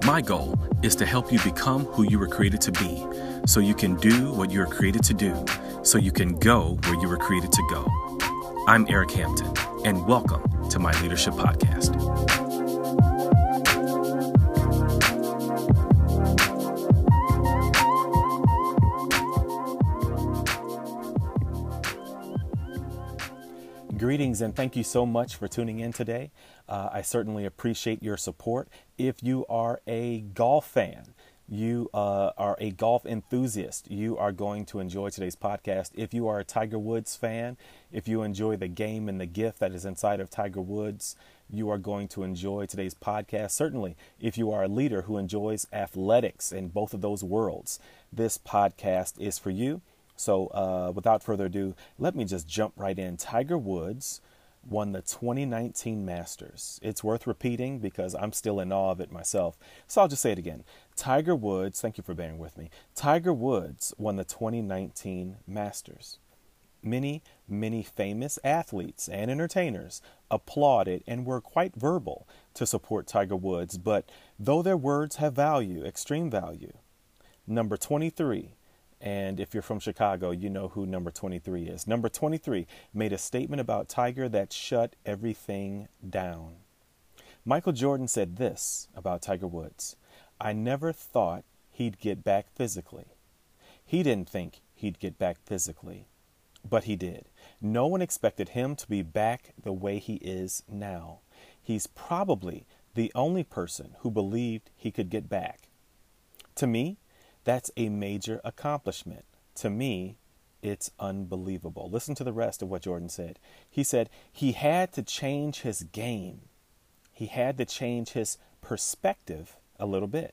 My goal is to help you become who you were created to be, so you can do what you were created to do, so you can go where you were created to go. I'm Eric Hampton, and welcome to my Leadership Podcast. Greetings and thank you so much for tuning in today. I certainly appreciate your support. If you are a golf fan, you are a golf enthusiast, you are going to enjoy today's podcast. If you are a Tiger Woods fan, if you enjoy the game and the gift that is inside of Tiger Woods, you are going to enjoy today's podcast. Certainly, if you are a leader who enjoys athletics in both of those worlds, this podcast is for you. So without further ado, let me just jump right in. Tiger Woods won the 2019 Masters. It's worth repeating because I'm still in awe of it myself. So I'll just say it again. Tiger Woods, thank you for bearing with me. Tiger Woods won the 2019 Masters. Many famous athletes and entertainers applauded and were quite verbal to support Tiger Woods. But though their words have value, extreme value, number 23, and if you're from Chicago, you know who number 23 is. Number 23 made a statement about Tiger that shut everything down. Michael Jordan said this about Tiger Woods: "I never thought he'd get back physically." He didn't think he'd get back physically, but he did. No one expected him to be back the way he is now. He's probably the only person who believed he could get back. To me, that's a major accomplishment. To me, it's unbelievable. Listen to the rest of what Jordan said. He said he had to change his game. He had to change his perspective a little bit.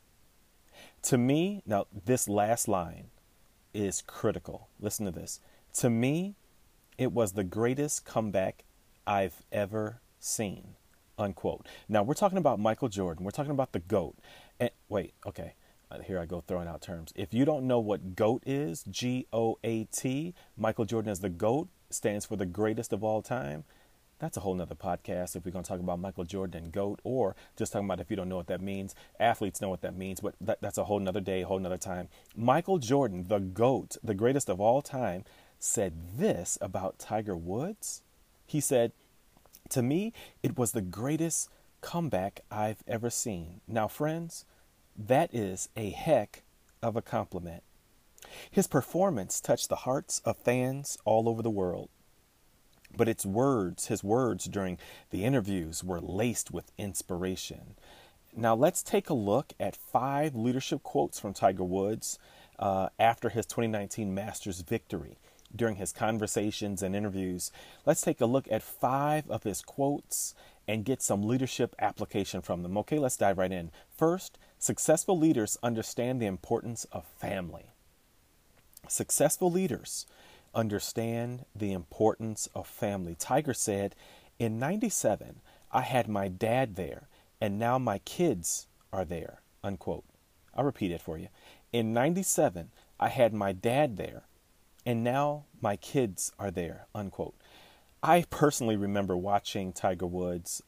To me, now this last line is critical. Listen to this. To me, it was the greatest comeback I've ever seen, unquote. Now, we're talking about Michael Jordan. We're talking about the GOAT. And wait, okay. Here I go throwing out terms. If you don't know what GOAT is, G-O-A-T, Michael Jordan as the GOAT stands for the greatest of all time. That's a whole nother podcast if we're going to talk about Michael Jordan and GOAT, or just talking about if you don't know what that means. Athletes know what that means, but that's a whole nother day, a whole nother time. Michael Jordan, the GOAT, the greatest of all time, said this about Tiger Woods. He said, "To me, it was the greatest comeback I've ever seen." Now, friends, that is a heck of a compliment. His performance touched the hearts of fans all over the world. But his words during the interviews were laced with inspiration. Now let's take a look at 5 leadership quotes from Tiger Woods after his 2019 Masters victory. During his conversations and interviews, let's take a look at 5 of his quotes and get some leadership application from them. Okay, let's dive right in. First, successful leaders understand the importance of family. Successful leaders understand the importance of family. Tiger said, "In 97, I had my dad there, and now my kids are there," unquote. I'll repeat it for you. In 97, I had my dad there, and now my kids are there, unquote. I personally remember watching Tiger Woods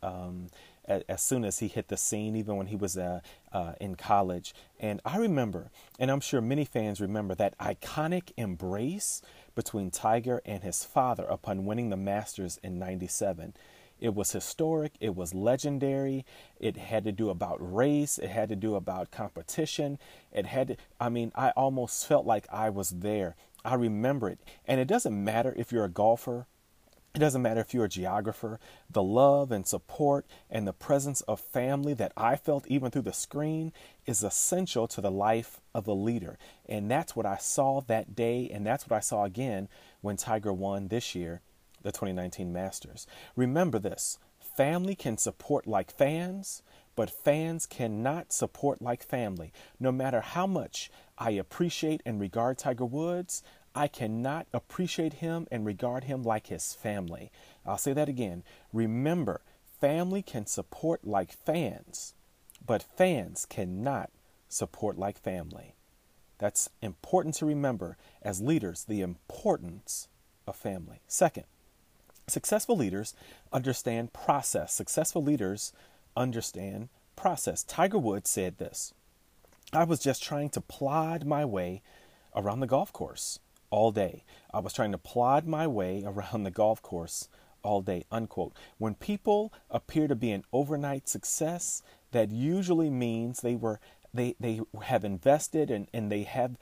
as soon as he hit the scene, even when he was in college. And I remember, and I'm sure many fans remember, that iconic embrace between Tiger and his father upon winning the Masters in 97. It was historic. It was legendary. It had to do about race. It had to do about competition. I almost felt like I was there. I remember it. And it doesn't matter if you're a golfer. It doesn't matter if you're a geographer. The love and support and the presence of family that I felt even through the screen is essential to the life of a leader. And that's what I saw that day. And that's what I saw again when Tiger won this year, the 2019 Masters. Remember this: family can support like fans, but fans cannot support like family. No matter how much I appreciate and regard Tiger Woods, I cannot appreciate him and regard him like his family. I'll say that again. Remember, family can support like fans, but fans cannot support like family. That's important to remember as leaders, the importance of family. Second, successful leaders understand process. Successful leaders understand process. Tiger Woods said this: I was just trying to plod my way around the golf course all day. I was trying to plod my way around the golf course all day, unquote. When people appear to be an overnight success, that usually means they have invested and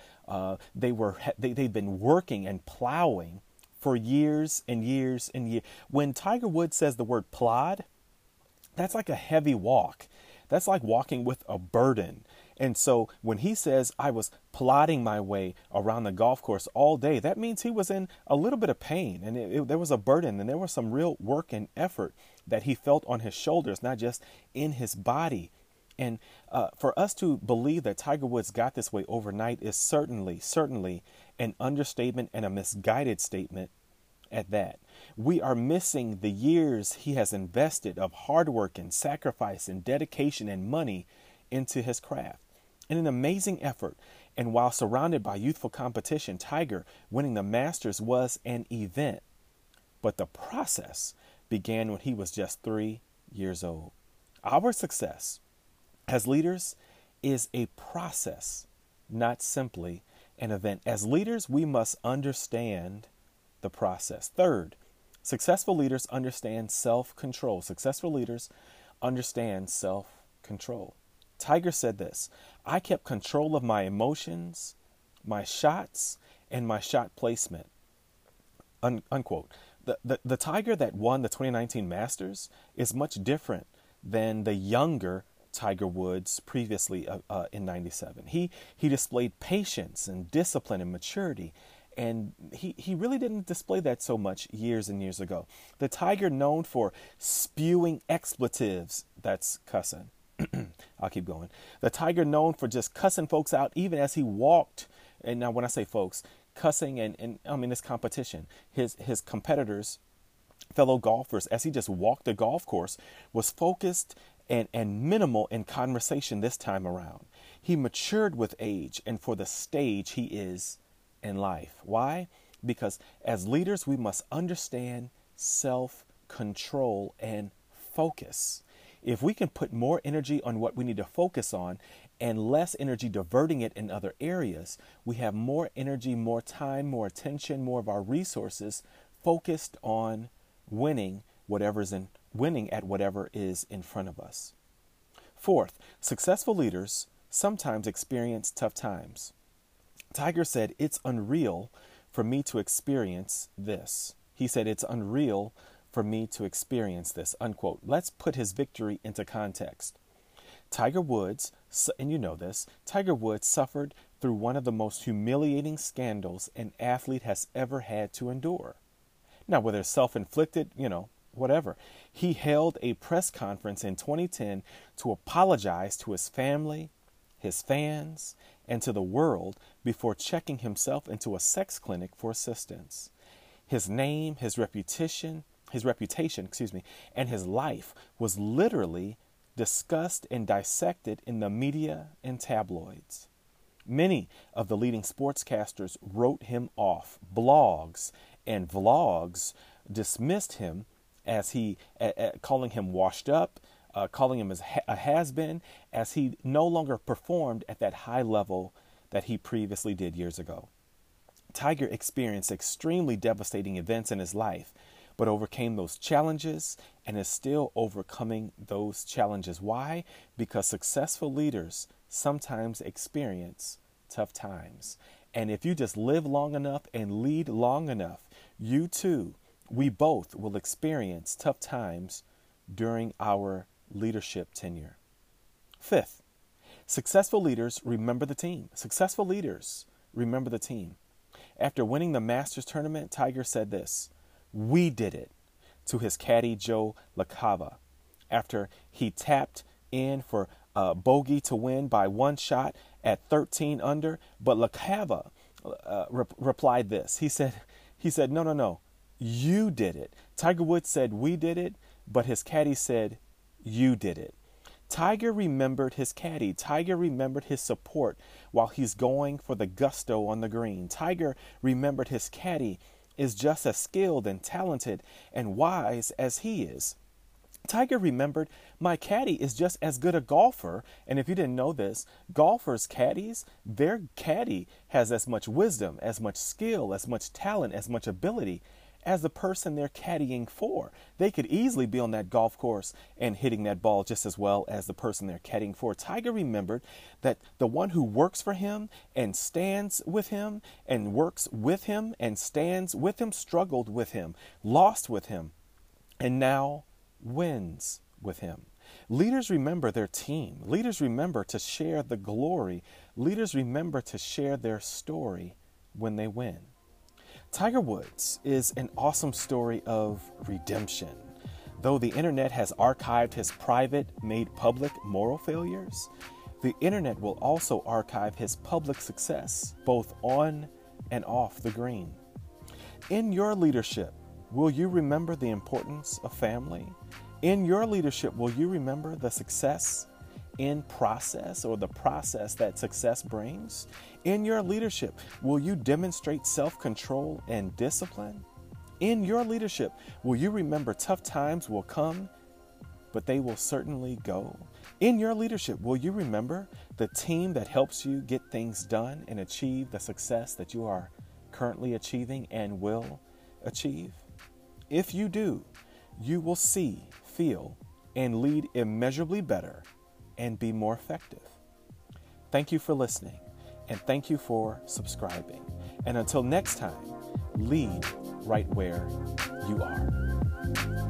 they've been working and plowing for years and years and years. When Tiger Woods says the word plod, that's like a heavy walk. That's like walking with a burden. And so when he says, I was plodding my way around the golf course all day, that means he was in a little bit of pain, and there was a burden, and there was some real work and effort that he felt on his shoulders, not just in his body. And for us to believe that Tiger Woods got this way overnight is certainly an understatement and a misguided statement at that. We are missing the years he has invested of hard work and sacrifice and dedication and money into his craft. In an amazing effort, and while surrounded by youthful competition, Tiger winning the Masters was an event. But the process began when he was just 3 years old. Our success as leaders is a process, not simply an event. As leaders, we must understand the process. Third, successful leaders understand self-control. Successful leaders understand self-control. Tiger said this: I kept control of my emotions, my shots, and my shot placement. Unquote. The Tiger that won the 2019 Masters is much different than the younger Tiger Woods previously in 97. He displayed patience and discipline and maturity, and he really didn't display that so much years and years ago. The Tiger known for spewing expletives, that's cussing. I'll keep going. The Tiger known for just cussing folks out even as he walked. And now when I say folks, cussing and I mean this competition, his competitors, fellow golfers, as he just walked the golf course, was focused and minimal in conversation this time around. He matured with age and for the stage he is in life. Why? Because as leaders, we must understand self-control and focus. If we can put more energy on what we need to focus on and less energy diverting it in other areas, we have more energy, more time, more attention, more of our resources focused on winning at whatever is in front of us. Fourth, successful leaders sometimes experience tough times. Tiger said, it's unreal for me to experience this. He said, it's unreal for me to experience this, unquote. Let's put his victory into context. Tiger Woods, and you know this, Tiger Woods suffered through one of the most humiliating scandals an athlete has ever had to endure. Now, whether it's self-inflicted, whatever. He held a press conference in 2010 to apologize to his family, his fans, and to the world before checking himself into a sex clinic for assistance. His name, his reputation, and his life was literally discussed and dissected in the media and tabloids. Many of the leading sportscasters wrote him off. Blogs and vlogs dismissed him as calling him washed up, calling him as a has-been, as he no longer performed at that high level that he previously did years ago. Tiger experienced extremely devastating events in his life, but overcame those challenges and is still overcoming those challenges. Why? Because successful leaders sometimes experience tough times. And if you just live long enough and lead long enough, you too, we both will experience tough times during our leadership tenure. Fifth, successful leaders remember the team. Successful leaders remember the team. After winning the Masters tournament, Tiger said this: "We did it," to his caddy Joe LaCava, after he tapped in for bogey to win by one shot at 13 under. But LaCava replied this. He said, no, you did it. Tiger Woods said, we did it, but his caddy said, you did it. Tiger remembered his caddy. Tiger remembered his support while he's going for the gusto on the green. Tiger remembered his caddy is just as skilled and talented and wise as he is. Tiger remembered, my caddy is just as good a golfer. And if you didn't know this, golfers' caddies, their caddy has as much wisdom, as much skill, as much talent, as much ability as the person they're caddying for. They could easily be on that golf course and hitting that ball just as well as the person they're caddying for. Tiger remembered that the one who works for him and stands with him and works with him and stands with him, struggled with him, lost with him, and now wins with him. Leaders remember their team. Leaders remember to share the glory. Leaders remember to share their story when they win. Tiger Woods is an awesome story of redemption. Though the internet has archived his private, made public moral failures, the internet will also archive his public success, both on and off the green. In your leadership, will you remember the importance of family? In your leadership, will you remember the success in process, or the process that success brings? In your leadership, will you demonstrate self-control and discipline? In your leadership, will you remember tough times will come, but they will certainly go? In your leadership, will you remember the team that helps you get things done and achieve the success that you are currently achieving and will achieve? If you do, you will see, feel, and lead immeasurably better and be more effective. Thank you for listening, and thank you for subscribing. And until next time, lead right where you are.